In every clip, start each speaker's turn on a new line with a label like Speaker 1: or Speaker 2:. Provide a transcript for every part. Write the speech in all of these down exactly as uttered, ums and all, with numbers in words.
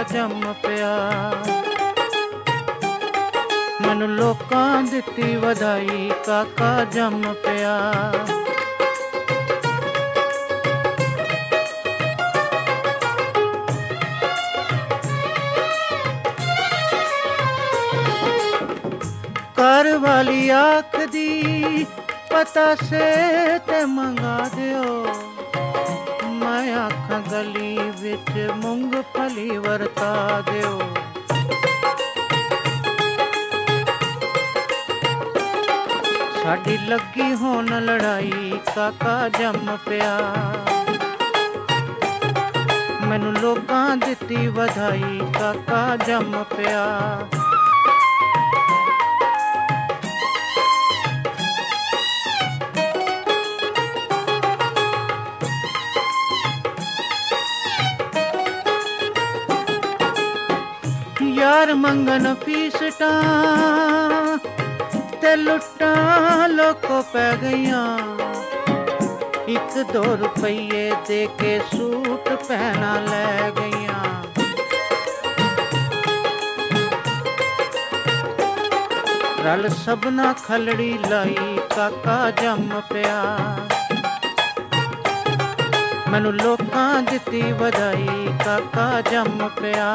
Speaker 1: जम पिया। मैनू लोकां दित्ती वधाई काका जम पिया। घर वाली आखदी पता से ते मंगा दियो। मैं आखां गली विच मूंगफली वरता दियो। साडी लगी होन लड़ाई काका जम पिया। मैनू लोकां दित्ती वधाई काका जम पिया। यार मंगन फीसटां ते लुट्टां लोको पै गईयां। एक दो रुपये दे के सूट पहना लै गईयां। रल सबना खलड़ी लाई काका जम पिया। मैनू लोकां दित्ती वधाई काका जम पिया।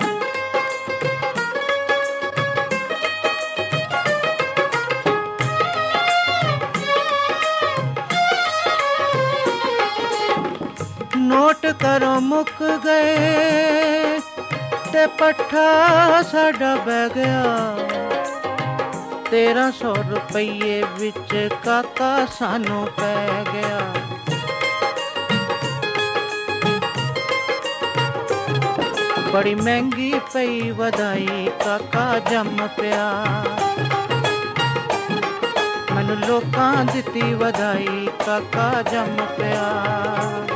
Speaker 1: नोट करो मुक गए ते पट्ठा साडा बह गया। तेरह सौ रुपये विच काका सानू पै गया। बड़ी महंगी पई वधाई काका जम पिया। मैनू लोकां दित्ती वधाई काका जम पिया।